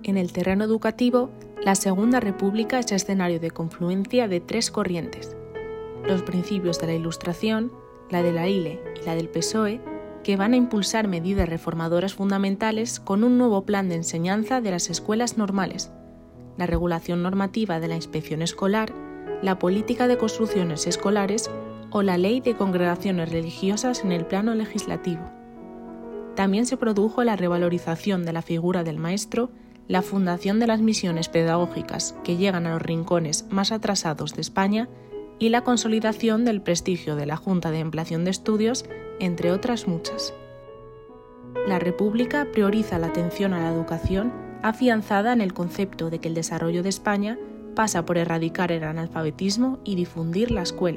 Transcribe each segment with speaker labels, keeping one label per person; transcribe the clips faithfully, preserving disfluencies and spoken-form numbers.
Speaker 1: En el terreno educativo, la Segunda República es escenario de confluencia de tres corrientes: los principios de la Ilustración, la de la I L E y la del P S O E, que van a impulsar medidas reformadoras fundamentales con un nuevo plan de enseñanza de las escuelas normales, la regulación normativa de la inspección escolar, la política de construcciones escolares o la ley de congregaciones religiosas en el plano legislativo. También se produjo la revalorización de la figura del maestro, la fundación de las misiones pedagógicas que llegan a los rincones más atrasados de España y la consolidación del prestigio de la Junta de Ampliación de Estudios, entre otras muchas. La República prioriza la atención a la educación afianzada en el concepto de que el desarrollo de España pasa por erradicar el analfabetismo y difundir la escuela.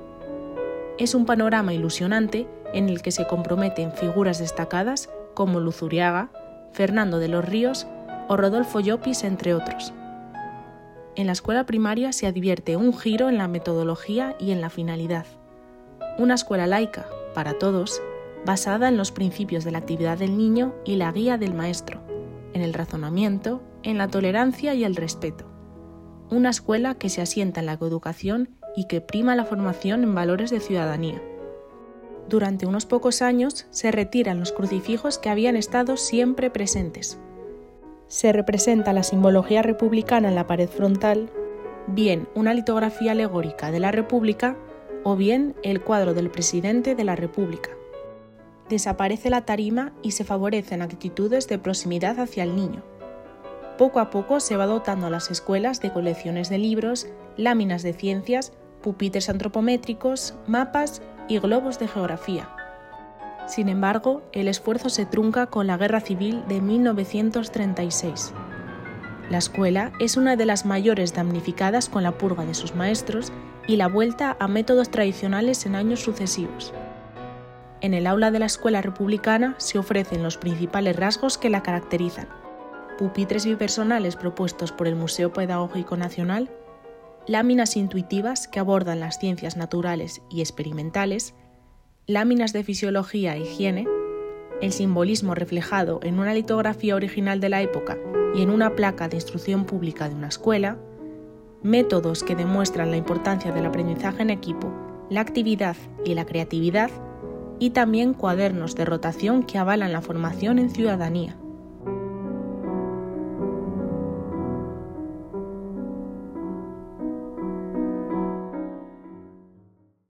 Speaker 1: Es un panorama ilusionante en el que se comprometen figuras destacadas como Luzuriaga, Fernando de los Ríos o Rodolfo Llopis, entre otros. En la escuela primaria se advierte un giro en la metodología y en la finalidad. Una escuela laica, para todos, basada en los principios de la actividad del niño y la guía del maestro, en el razonamiento, en la tolerancia y el respeto. Una escuela que se asienta en la coeducación y que prima la formación en valores de ciudadanía. Durante unos pocos años se retiran los crucifijos que habían estado siempre presentes. Se representa la simbología republicana en la pared frontal, bien una litografía alegórica de la República o bien el cuadro del presidente de la República. Desaparece la tarima y se favorecen actitudes de proximidad hacia el niño. Poco a poco se va dotando a las escuelas de colecciones de libros, láminas de ciencias, pupitres antropométricos, mapas y globos de geografía. Sin embargo, el esfuerzo se trunca con la Guerra Civil de mil novecientos treinta y seis. La escuela es una de las mayores damnificadas con la purga de sus maestros y la vuelta a métodos tradicionales en años sucesivos. En el aula de la escuela republicana se ofrecen los principales rasgos que la caracterizan: pupitres bipersonales propuestos por el Museo Pedagógico Nacional, láminas intuitivas que abordan las ciencias naturales y experimentales, láminas de fisiología e higiene, el simbolismo reflejado en una litografía original de la época y en una placa de instrucción pública de una escuela, métodos que demuestran la importancia del aprendizaje en equipo, la actividad y la creatividad, y también cuadernos de rotación que avalan la formación en ciudadanía.